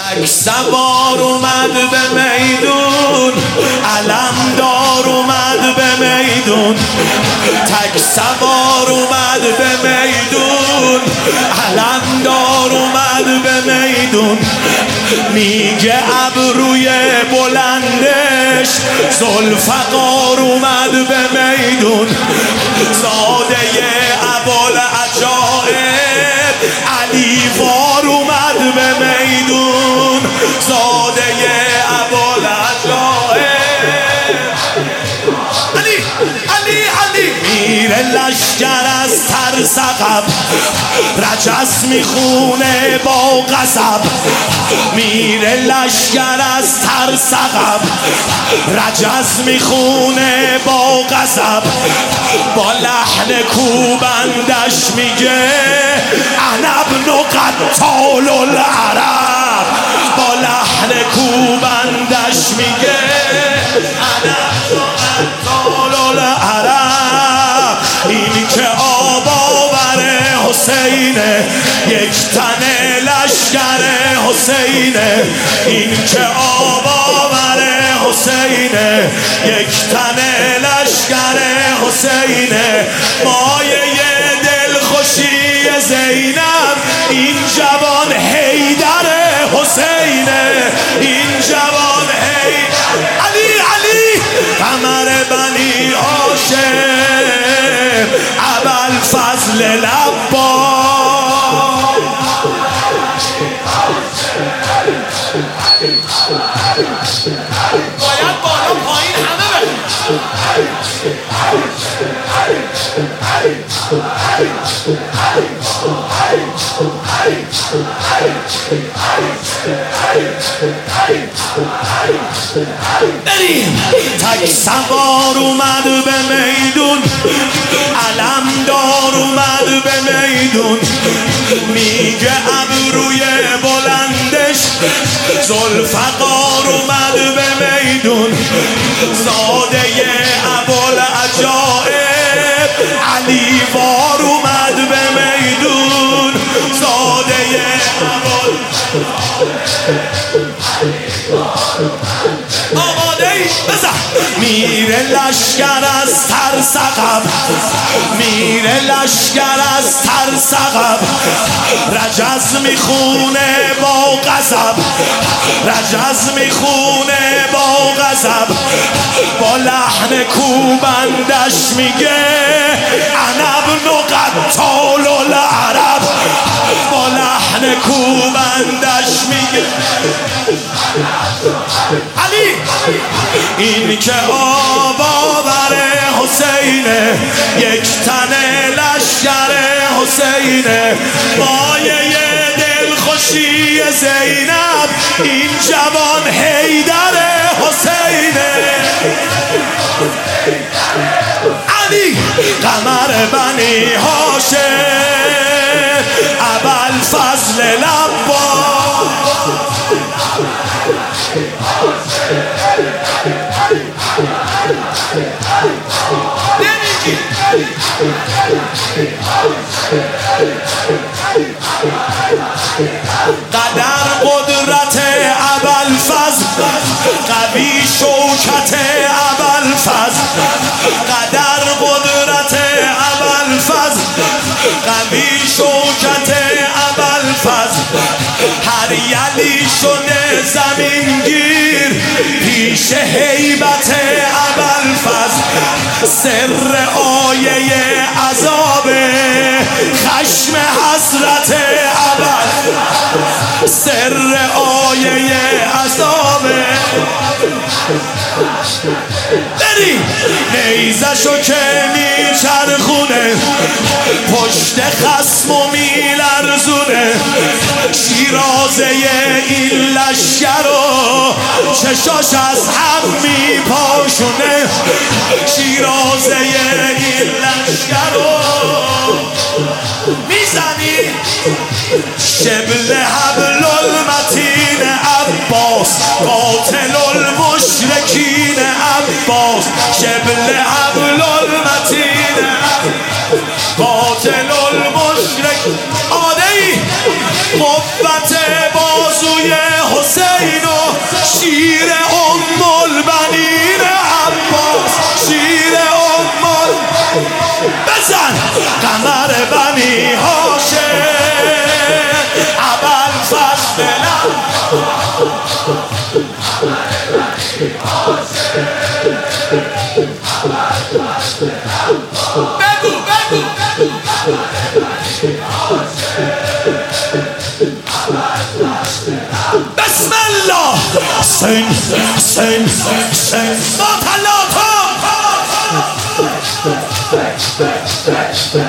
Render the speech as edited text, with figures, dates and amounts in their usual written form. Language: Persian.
تک سوار اومد به میدون، علمدار اومد به میدون. تک سوار اومد به میدون، علمدار اومد به میدون. میگه ابروی بلندش ذوالفقار اومد به میدون. زاده ابوالعجایب علیوار اومد به میدون. زاده ابوالعجایب علی میره لشکر از ترس عقب، رجس میخونه با غضب. میره لشکر از ترس عقب، رجس میخونه با غضب. با لحن کوبندش میگه انا ابن قتال العرب. با لحن کوبندش میگه انا ابن قتال العرب. این که آب آور حسینه، یک تن لشکر حسینه. این که آب آور حسینه، یک تن لشکر حسینه. مایه دلخوشی زینب این جوان حیدر حسینه. این جوان حیدر علی قمر بنی هاشم ابوالفضل لبا. باید بالا پایین همه بریم. تک سوار اومد به میدون، علمدار اومد به میدون. میگه ابروی بلندش ذوالفقار اومد به میدون. زاده ابوالعجایب علیوار اومد به میدون. زاده آماده ای بزن. میره لشکر از ترس عقب، میره لشکر از ترس عقب. رجز میخونه با غضب، رجز میخونه با غضب. با لحن کوبندش میگه انا ابن قتال العرب. با لحن کوبندش میگه علی این که آب آور حسینه، یک تن لشکر حسینه. مایه دلخوشی زینب این جوان حیدر حسینه. علی قمر بنی هاشم ابوالفضل لبا. قدر قدرت ابوالفضل، قوی شوکت ابوالفضل. قدر قدرت ابوالفضل، قوی شوکت ابوالفضل. هر یلی شده زمینگیر پیش هیبت ابوالفضل. سر آیه عذاب خشم حسرت ابوالفضل. سر آیه عذاب بریم. نیزشو که میچرخونه پشت خصمو میلرزونه. شیرازه این لشکرو چشاش از هم میپاشونه. شیرازه این لشکرو میزنی. شبل حبل المتین عباس، قاتل المشرکین عباس. شبل حبل المتین قاتل المشرک. آماده ای؟ قوت بازوی حسین بسم الله سن سن سن ما